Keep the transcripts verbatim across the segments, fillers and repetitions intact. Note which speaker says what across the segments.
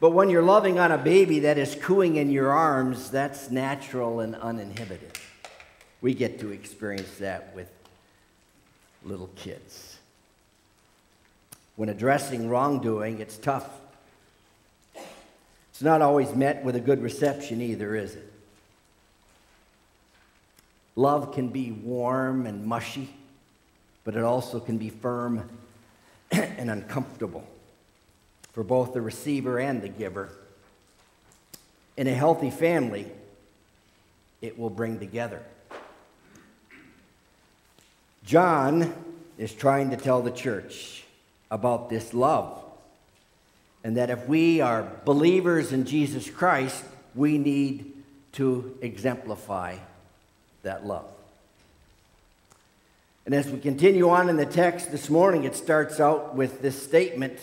Speaker 1: But when you're loving on a baby that is cooing in your arms, that's natural and uninhibited. We get to experience that with little kids. When addressing wrongdoing, it's tough. It's not always met with a good reception either, is it? Love can be warm and mushy, but it also can be firm and uncomfortable for both the receiver and the giver. In a healthy family, it will bring together. John is trying to tell the church about this love, and that if we are believers in Jesus Christ, we need to exemplify that love. And as we continue on in the text this morning, it starts out with this statement: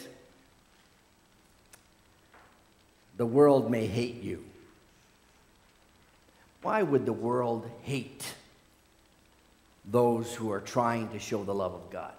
Speaker 1: the world may hate you. Why would the world hate those who are trying to show the love of God?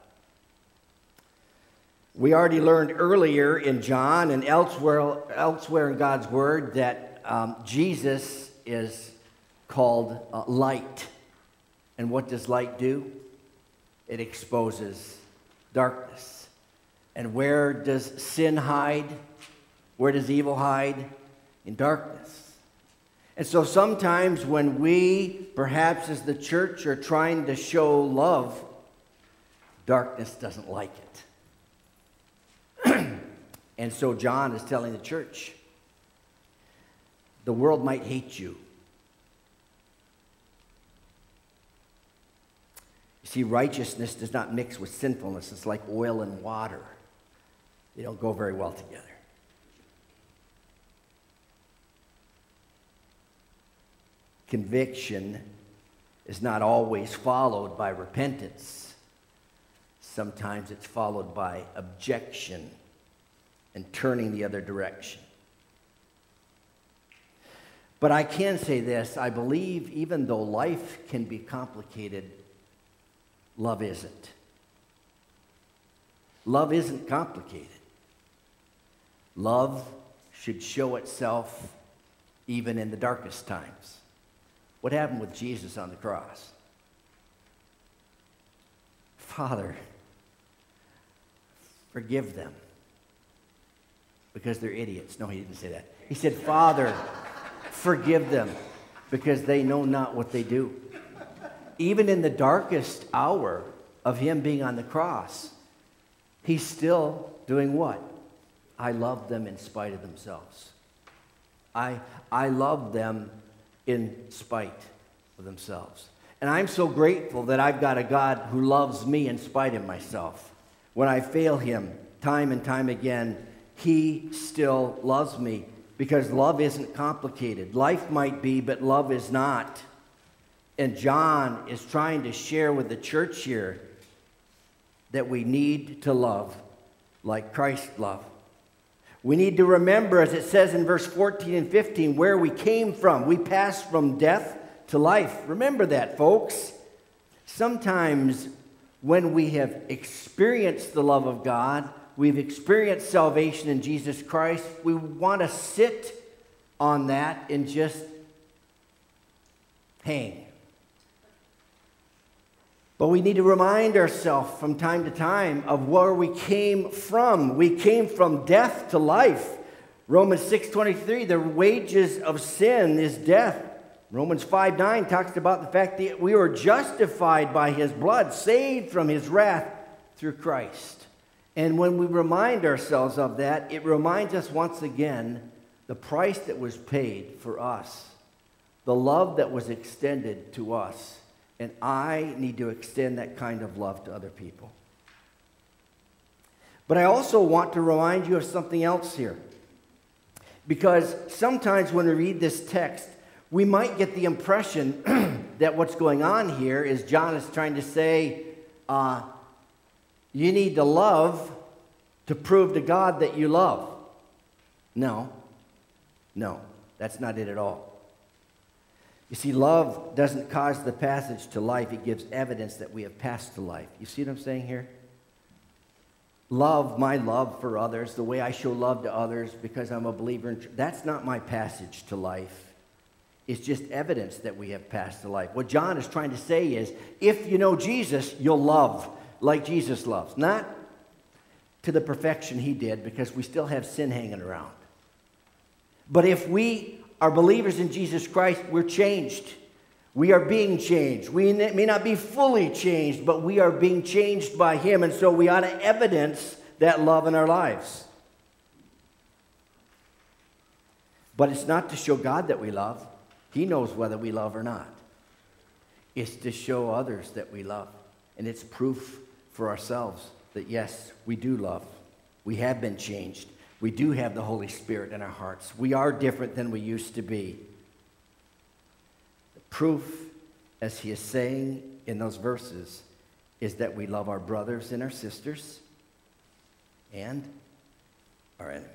Speaker 1: We already learned earlier in John and elsewhere, elsewhere in God's Word that um, Jesus is called uh, light. And what does light do? It exposes darkness. And where does sin hide? Where does evil hide? In darkness. And so sometimes when we, perhaps as the church, are trying to show love, darkness doesn't like it. And so John is telling the church, the world might hate you. You see, righteousness does not mix with sinfulness. It's like oil and water. They don't go very well together. Conviction is not always followed by repentance. Sometimes it's followed by objection and turning the other direction. But I can say this: I believe even though life can be complicated, love isn't. Love isn't complicated. Love should show itself even in the darkest times. What happened with Jesus on the cross? Father, forgive them because they're idiots. No, he didn't say that. He said, Father, forgive them because they know not what they do. Even in the darkest hour of him being on the cross, he's still doing what? I love them in spite of themselves. I, I love them in spite of themselves. And I'm so grateful that I've got a God who loves me in spite of myself. When I fail him time and time again, he still loves me because love isn't complicated. Life might be, but love is not. And John is trying to share with the church here that we need to love like Christ loved. We need to remember, as it says in verse fourteen and fifteen, where we came from. We passed from death to life. Remember that, folks. Sometimes when we have experienced the love of God, we've experienced salvation in Jesus Christ, we want to sit on that and just hang. But we need to remind ourselves from time to time of where we came from. We came from death to life. Romans six twenty-three, the wages of sin is death. Romans five nine talks about the fact that we were justified by his blood, saved from his wrath through Christ. And when we remind ourselves of that, it reminds us once again the price that was paid for us, the love that was extended to us. And I need to extend that kind of love to other people. But I also want to remind you of something else here. Because sometimes when we read this text, we might get the impression that what's going on here is John is trying to say, uh, you need to love to prove to God that you love. No, no, that's not it at all. You see, love doesn't cause the passage to life. It gives evidence that we have passed to life. You see what I'm saying here? love, my love for others, the way I show love to others because I'm a believer in, that's not my passage to life. It's just evidence that we have passed to life. What John is trying to say is, if you know Jesus, you'll love like Jesus loves. Not to the perfection he did, because we still have sin hanging around. But if we are believers in Jesus Christ, we're changed. We are being changed. We may not be fully changed, but we are being changed by him, and so we ought to evidence that love in our lives. But it's not to show God that we love. He knows whether we love or not. It's to show others that we love. And it's proof for ourselves that, yes, we do love. We have been changed. We do have the Holy Spirit in our hearts. We are different than we used to be. The proof, as he is saying in those verses, is that we love our brothers and our sisters and our enemies.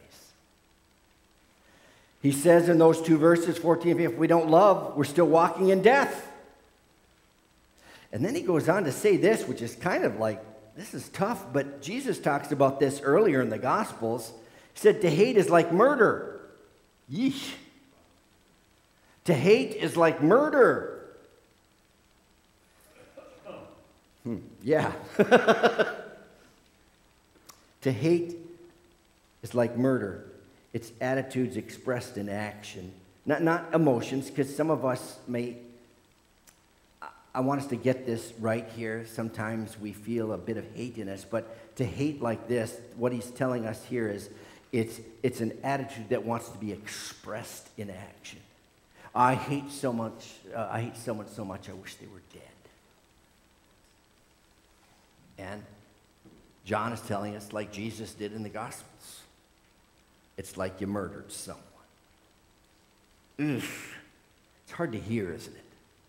Speaker 1: He says in those two verses, fourteen and fifteen, if we don't love, we're still walking in death. And then he goes on to say this, which is kind of like, this is tough, but Jesus talks about this earlier in the Gospels. He said, to hate is like murder. Yeesh. To hate is like murder. Hmm, yeah. To hate is like murder. It's attitudes expressed in action. Not, not emotions, because some of us may... I want us to get this right here. Sometimes we feel a bit of hate in us, but to hate like this, what he's telling us here is it's, it's an attitude that wants to be expressed in action. I hate so much, uh, I hate someone so much, I wish they were dead. And John is telling us, like Jesus did in the Gospels, it's like you murdered someone. Ugh. It's hard to hear, isn't it?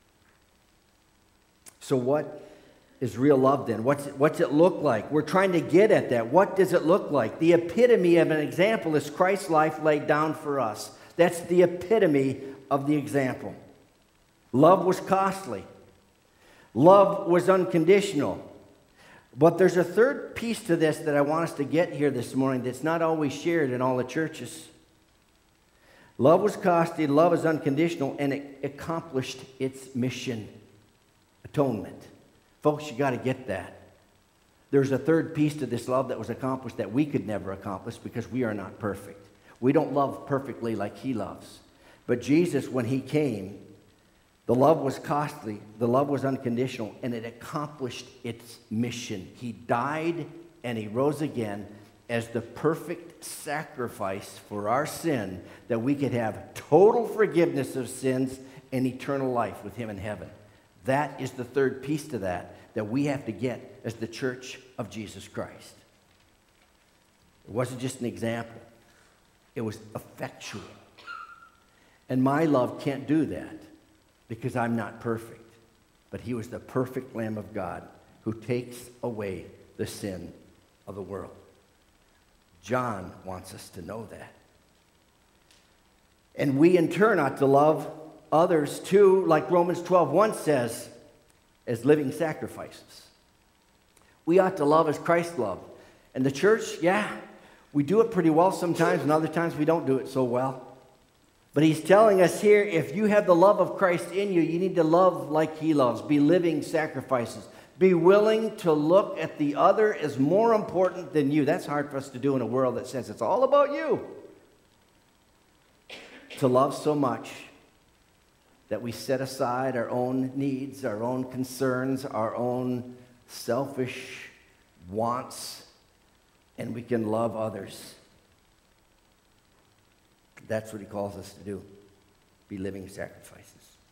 Speaker 1: So what is real love then? What's it, what's it look like? We're trying to get at that. What does it look like? The epitome of an example is Christ's life laid down for us. That's the epitome of the example. Love was costly. Love was unconditional. But there's a third piece to this that I want us to get here this morning that's not always shared in all the churches. Love was costly, love is unconditional, and it accomplished its mission. Atonement. Folks, you got to get that. There's a third piece to this love that was accomplished that we could never accomplish because we are not perfect. We don't love perfectly like he loves. But Jesus, when he came, the love was costly, the love was unconditional, and it accomplished its mission. He died and he rose again as the perfect sacrifice for our sin, that we could have total forgiveness of sins and eternal life with him in heaven. That is the third piece to that that we have to get as the church of Jesus Christ. It wasn't just an example. It was effectual. And my love can't do that because I'm not perfect. But he was the perfect Lamb of God who takes away the sin of the world. John wants us to know that. And we in turn ought to love others too, like Romans twelve one says, as living sacrifices. We ought to love as Christ loved. And the church, yeah, we do it pretty well sometimes, and other times we don't do it so well. But he's telling us here, if you have the love of Christ in you, you need to love like he loves. Be living sacrifices. Be willing to look at the other as more important than you. That's hard for us to do in a world that says it's all about you. To love so much that we set aside our own needs, our own concerns, our own selfish wants, and we can love others. That's what he calls us to do. Be living sacrifices.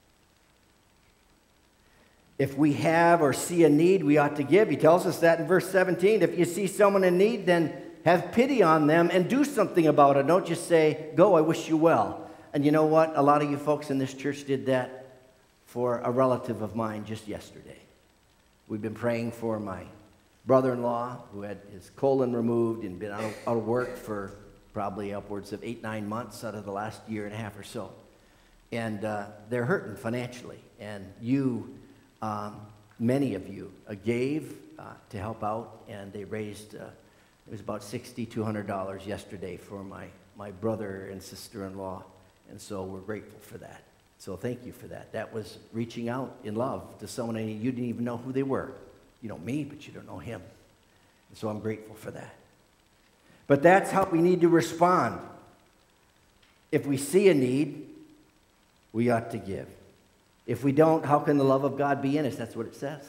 Speaker 1: If we have or see a need, we ought to give. He tells us that in verse seventeen. If you see someone in need, then have pity on them and do something about it. Don't just say, go, I wish you well. And you know what? A lot of you folks in this church did that for a relative of mine just yesterday. We've been praying for my brother-in-law who had his colon removed and been out of, out of work for probably upwards of eight, nine months out of the last year and a half or so. And uh, they're hurting financially. And you, um, many of you, uh, gave uh, to help out, and they raised uh, It was about six thousand two hundred dollars yesterday for my, my brother and sister-in-law, and so we're grateful for that. So thank you for that. That was reaching out in love to someone and you didn't even know who they were. You know me, but you don't know him. And so I'm grateful for that. But that's how we need to respond. If we see a need, we ought to give. If we don't, how can the love of God be in us? That's what it says.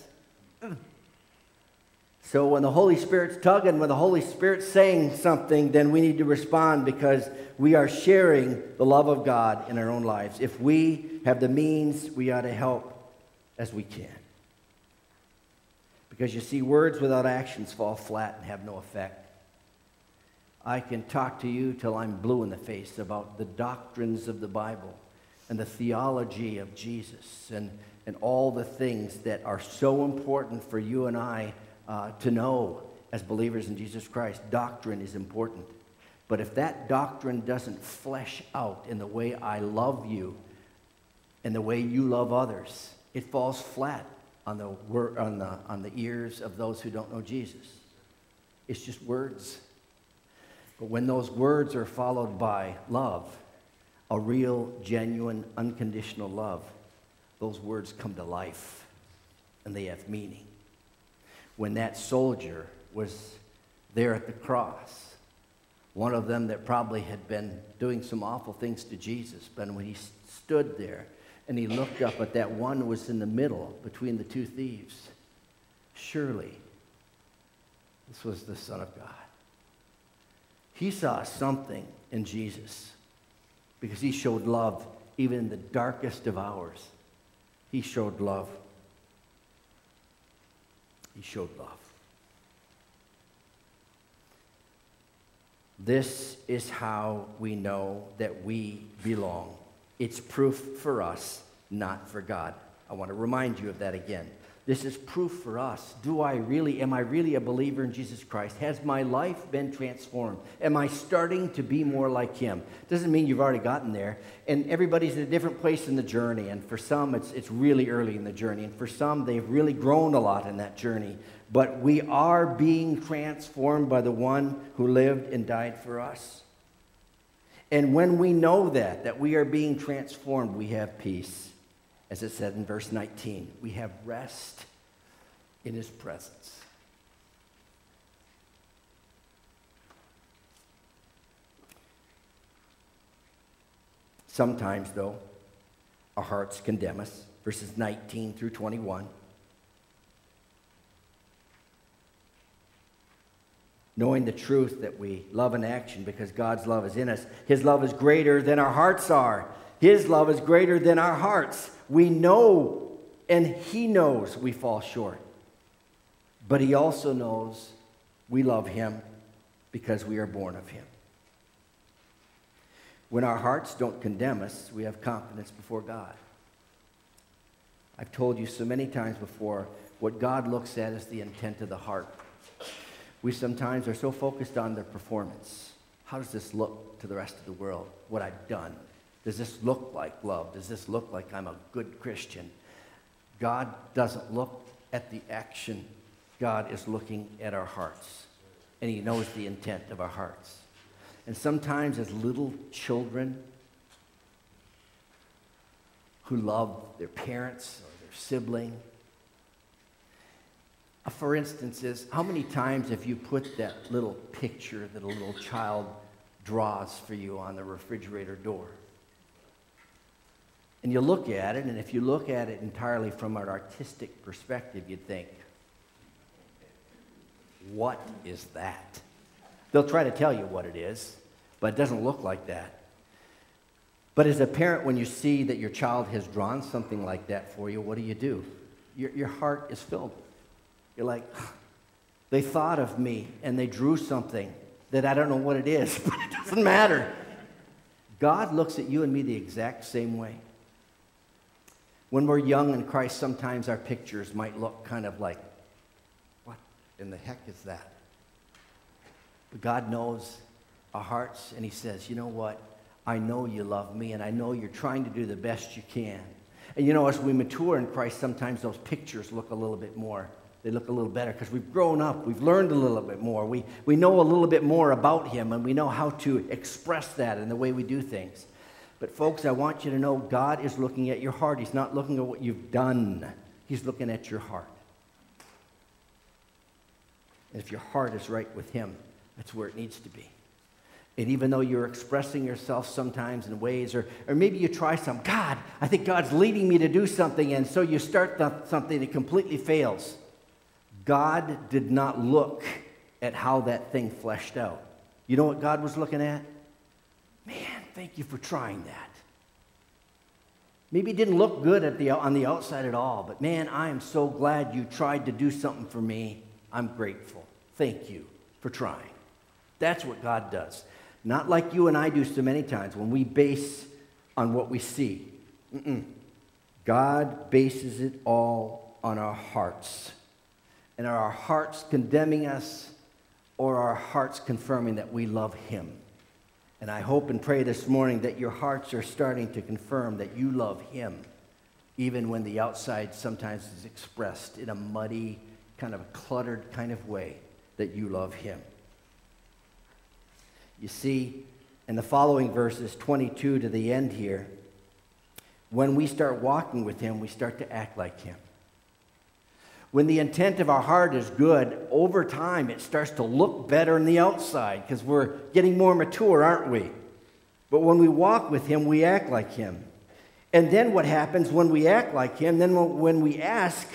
Speaker 1: So when the Holy Spirit's tugging, when the Holy Spirit's saying something, then we need to respond because we are sharing the love of God in our own lives. If we have the means, we ought to help as we can. Because you see, words without actions fall flat and have no effect. I can talk to you till I'm blue in the face about the doctrines of the Bible and the theology of Jesus and, and all the things that are so important for you and I Uh, to know as believers in Jesus Christ. Doctrine is important. But if that doctrine doesn't flesh out in the way I love you and the way you love others, it falls flat on the, wor- on the, on the ears of those who don't know Jesus. It's just words. But when those words are followed by love, a real, genuine, unconditional love, those words come to life and they have meaning. When that soldier was there at the cross, one of them that probably had been doing some awful things to Jesus, but when he stood there and he looked up at that one who was in the middle between the two thieves, surely this was the Son of God. He saw something in Jesus because he showed love even in the darkest of hours. He showed love. He showed love. This is how we know that we belong. It's proof for us, not for God. I want to remind you of that again. This is proof for us. Do I really, am I really a believer in Jesus Christ? Has my life been transformed? Am I starting to be more like him? Doesn't mean you've already gotten there. And everybody's at a different place in the journey. And for some, it's, it's really early in the journey. And for some, they've really grown a lot in that journey. But we are being transformed by the one who lived and died for us. And when we know that, that we are being transformed, we have peace. As it said in verse nineteen, we have rest in his presence. Sometimes, though, our hearts condemn us. Verses nineteen through twenty-one. Knowing the truth that we love in action because God's love is in us. His love is greater than our hearts are. His love is greater than our hearts. We know, and he knows we fall short. But he also knows we love him because we are born of him. When our hearts don't condemn us, we have confidence before God. I've told you so many times before, what God looks at is the intent of the heart. We sometimes are so focused on the performance. How does this look to the rest of the world, what I've done? Does this look like love? Does this look like I'm a good Christian? God doesn't look at the action. God is looking at our hearts, and he knows the intent of our hearts. And sometimes as little children who love their parents or their sibling, uh, for instance, is how many times have you put that little picture that a little child draws for you on the refrigerator door? And you look at it, and if you look at it entirely from an artistic perspective, you'd think, what is that? They'll try to tell you what it is, but it doesn't look like that. But as a parent, when you see that your child has drawn something like that for you, what do you do? Your, your heart is filled. You're like, they thought of me, and they drew something that I don't know what it is, but it doesn't matter. God looks at you and me the exact same way. When we're young in Christ, sometimes our pictures might look kind of like, what in the heck is that? But God knows our hearts, and he says, you know what? I know you love me, and I know you're trying to do the best you can. And you know, as we mature in Christ, sometimes those pictures look a little bit more they look a little better because we've grown up. We've learned a little bit more. We, we know a little bit more about him, and we know how to express that in the way we do things. But folks, I want you to know God is looking at your heart. He's not looking at what you've done. He's looking at your heart. And if your heart is right with him, that's where it needs to be. And even though you're expressing yourself sometimes in ways, or, or maybe you try some, God, I think God's leading me to do something, and so you start th- something that completely fails. God did not look at how that thing fleshed out. You know what God was looking at? Man, thank you for trying that. Maybe it didn't look good at the, on the outside at all, but man, I am so glad you tried to do something for me. I'm grateful. Thank you for trying. That's what God does. Not like you and I do so many times when we base on what we see. Mm-mm. God bases it all on our hearts. And are our hearts condemning us, or are our hearts confirming that we love him? And I hope and pray this morning that your hearts are starting to confirm that you love him, even when the outside sometimes is expressed in a muddy, kind of a cluttered kind of way, that you love him. You see, in the following verses, twenty-two to the end here, when we start walking with him, we start to act like him. When the intent of our heart is good, over time it starts to look better on the outside because we're getting more mature, aren't we? But when we walk with him, we act like him. And then what happens when we act like him? Then when we ask,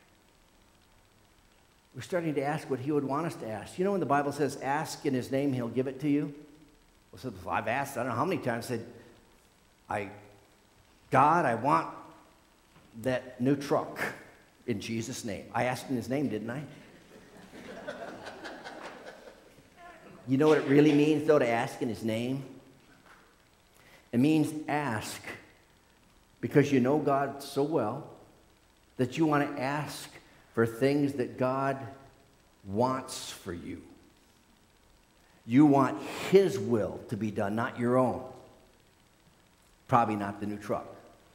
Speaker 1: we're starting to ask what he would want us to ask. You know when the Bible says, ask in his name, he'll give it to you? Well, so I've asked, I don't know how many times, said, I, God, I want that new truck in Jesus' name. I asked in his name, didn't I? You know what it really means, though, to ask in his name? It means ask because you know God so well that you want to ask for things that God wants for you. You want his will to be done, not your own. Probably not the new truck.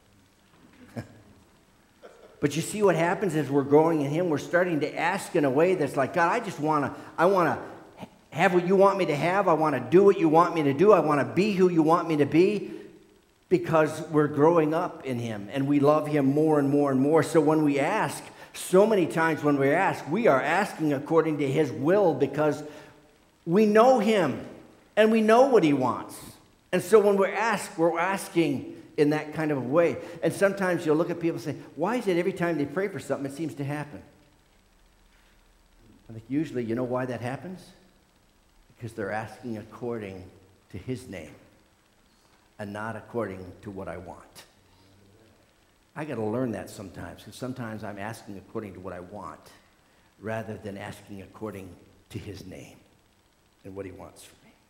Speaker 1: But you see what happens as we're growing in him, we're starting to ask in a way that's like, God, I just want to, I want to have what you want me to have. I want to do what you want me to do. I want to be who you want me to be, because we're growing up in him and we love him more and more and more. So when we ask, so many times when we ask, we are asking according to his will because we know him and we know what he wants. And so when we're asked, we're asking in that kind of a way. And sometimes you'll look at people and say, why is it every time they pray for something, it seems to happen? I think usually, you know why that happens? Because they're asking according to his name and not according to what I want. I got to learn that sometimes, because sometimes I'm asking according to what I want rather than asking according to his name and what he wants from me.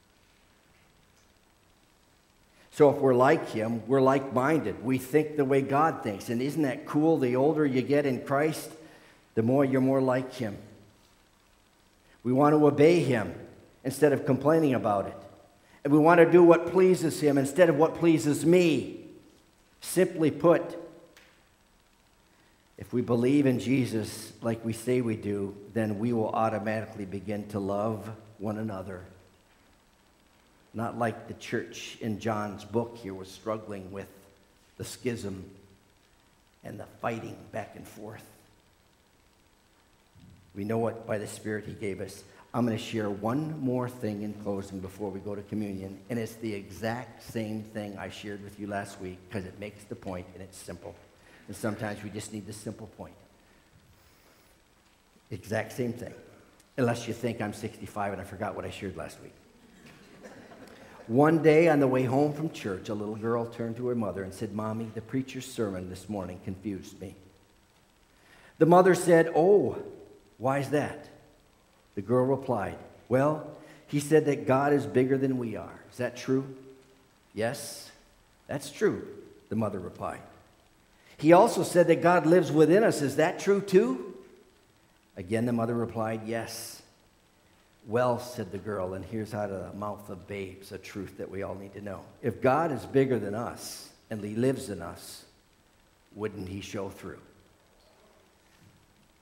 Speaker 1: So if we're like him, we're like-minded. We think the way God thinks. And isn't that cool? The older you get in Christ, the more you're more like him. We want to obey him instead of complaining about it. And we want to do what pleases him instead of what pleases me. Simply put, if we believe in Jesus like we say we do, then we will automatically begin to love one another. Not like the church in John's book here was struggling with the schism and the fighting back and forth. We know what by the Spirit he gave us. I'm going to share one more thing in closing before we go to communion, and it's the exact same thing I shared with you last week because it makes the point and it's simple. And sometimes we just need the simple point. Exact same thing. Unless you think I'm sixty-five and I forgot what I shared last week. One day on the way home from church, a little girl turned to her mother and said, Mommy, the preacher's sermon this morning confused me. The mother said, oh, why is that? The girl replied, well, he said that God is bigger than we are. Is that true? Yes, that's true, the mother replied. He also said that God lives within us. Is that true too? Again, the mother replied, yes. Well, said the girl, and here's out of the mouth of babes a truth that we all need to know. If God is bigger than us and he lives in us, wouldn't he show through?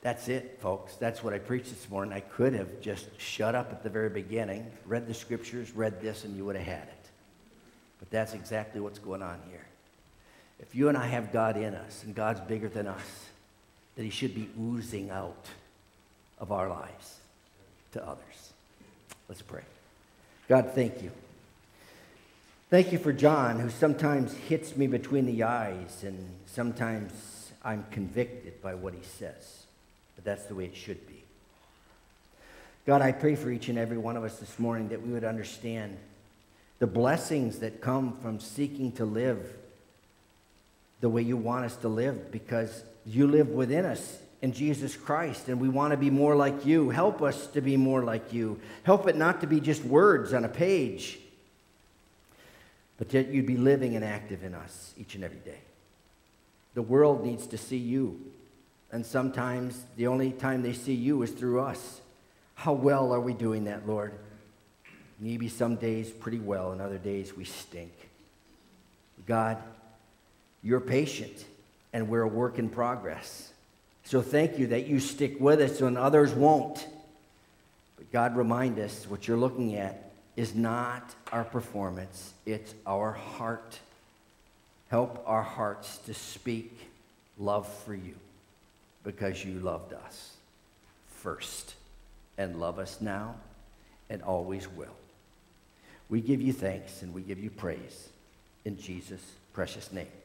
Speaker 1: That's it, folks. That's what I preached this morning. I could have just shut up at the very beginning, read the scriptures, read this, and you would have had it. But that's exactly what's going on here. If you and I have God in us, and God's bigger than us, that he should be oozing out of our lives to others. Let's pray. God, thank you. Thank you for John, who sometimes hits me between the eyes, and sometimes I'm convicted by what he says. But that's the way it should be. God, I pray for each and every one of us this morning that we would understand the blessings that come from seeking to live the way you want us to live, because you live within us in Jesus Christ, and we want to be more like you. Help us to be more like you. Help it not to be just words on a page, but that you'd be living and active in us each and every day. The world needs to see you, and sometimes the only time they see you is through us. How well are we doing that, Lord? Maybe some days pretty well, and other days we stink. God, you're patient, and we're a work in progress. So thank you that you stick with us when others won't. But God, remind us what you're looking at is not our performance, it's our heart. Help our hearts to speak love for you, because you loved us first, and love us now and always will. We give you thanks and we give you praise in Jesus' precious name.